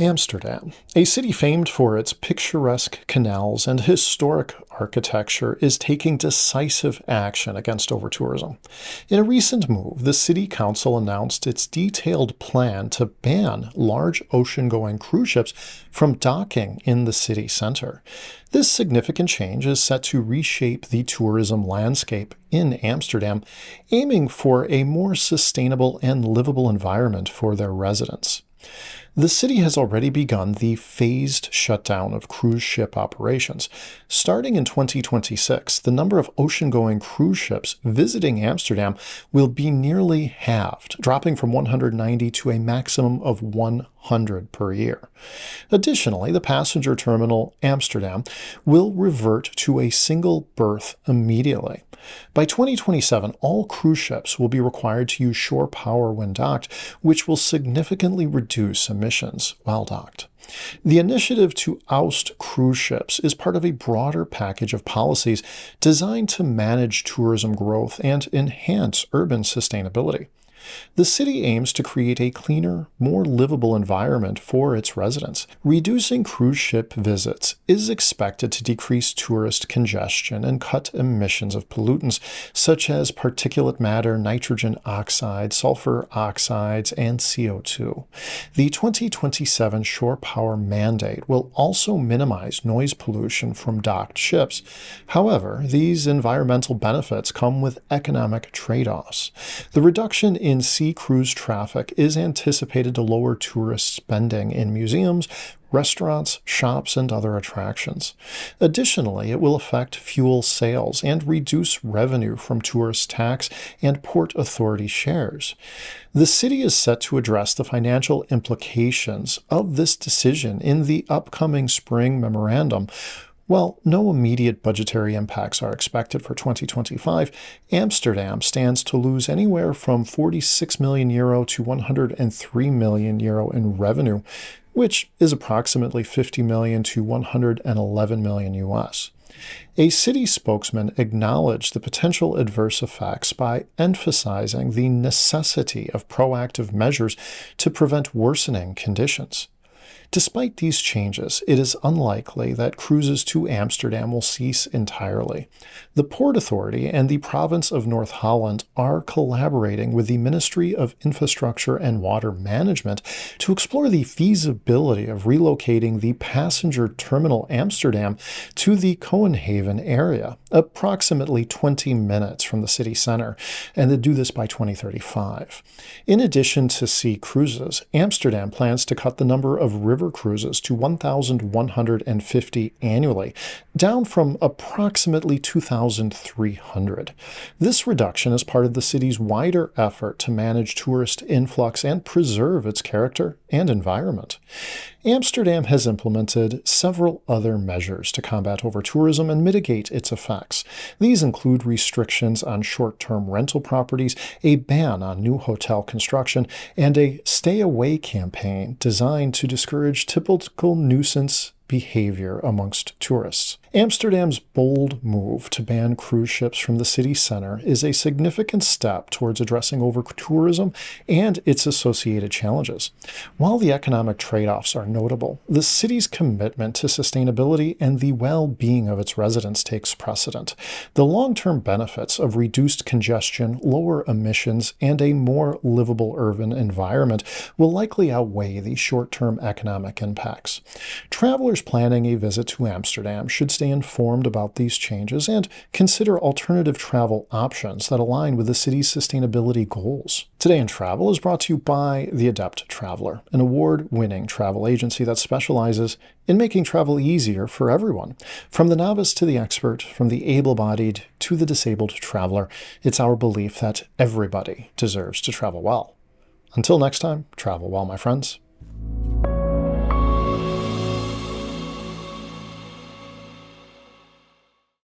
Amsterdam, a city famed for its picturesque canals and historic architecture, is taking decisive action against overtourism. In a recent move, the city council announced its detailed plan to ban large ocean-going cruise ships from docking in the city center. This significant change is set to reshape the tourism landscape in Amsterdam, aiming for a more sustainable and livable environment for their residents. The city has already begun the phased shutdown of cruise ship operations. Starting in 2026, the number of ocean-going cruise ships visiting Amsterdam will be nearly halved, dropping from 190 to a maximum of 100 per year. Additionally, the passenger terminal Amsterdam will revert to a single berth immediately. By 2027, all cruise ships will be required to use shore power when docked, which will significantly reduce emissions while docked. The initiative to oust cruise ships is part of a broader package of policies designed to manage tourism growth and enhance urban sustainability. The city aims to create a cleaner, more livable environment for its residents. Reducing cruise ship visits is expected to decrease tourist congestion and cut emissions of pollutants such as particulate matter, nitrogen oxide, sulfur oxides, and CO2. The 2027 shore power mandate will also minimize noise pollution from docked ships. However, these environmental benefits come with economic trade-offs. The reduction in sea cruise traffic is anticipated to lower tourist spending in museums, restaurants, shops, and other attractions. Additionally, it will affect fuel sales and reduce revenue from tourist tax and port authority shares. The city is set to address the financial implications of this decision in the upcoming spring memorandum. While no immediate budgetary impacts are expected for 2025, Amsterdam stands to lose anywhere from €46 million to €103 million in revenue, which is approximately $50 million to $111 million US. A city spokesman acknowledged the potential adverse effects by emphasizing the necessity of proactive measures to prevent worsening conditions. Despite these changes, it is unlikely that cruises to Amsterdam will cease entirely. The Port Authority and the province of North Holland are collaborating with the Ministry of Infrastructure and Water Management to explore the feasibility of relocating the passenger terminal Amsterdam to the Koenhaven area, approximately 20 minutes from the city center, and to do this by 2035. In addition to sea cruises, Amsterdam plans to cut the number of river cruises to 1,150 annually, down from approximately 2,300. This reduction is part of the city's wider effort to manage tourist influx and preserve its character and environment. Amsterdam has implemented several other measures to combat overtourism and mitigate its effects. These include restrictions on short-term rental properties, a ban on new hotel construction, and a stay-away campaign designed to discourage typical nuisance behavior amongst tourists. Amsterdam's bold move to ban cruise ships from the city center is a significant step towards addressing overtourism and its associated challenges. While the economic trade-offs are notable, the city's commitment to sustainability and the well-being of its residents takes precedent. The long-term benefits of reduced congestion, lower emissions, and a more livable urban environment will likely outweigh the short-term economic impacts. Travelers planning a visit to Amsterdam should stay informed about these changes and consider alternative travel options that align with the city's sustainability goals. Today in Travel is brought to you by The Adept Traveler, an award-winning travel agency that specializes in making travel easier for everyone. From the novice to the expert, from the able-bodied to the disabled traveler, it's our belief that everybody deserves to travel well. Until next time, travel well, my friends.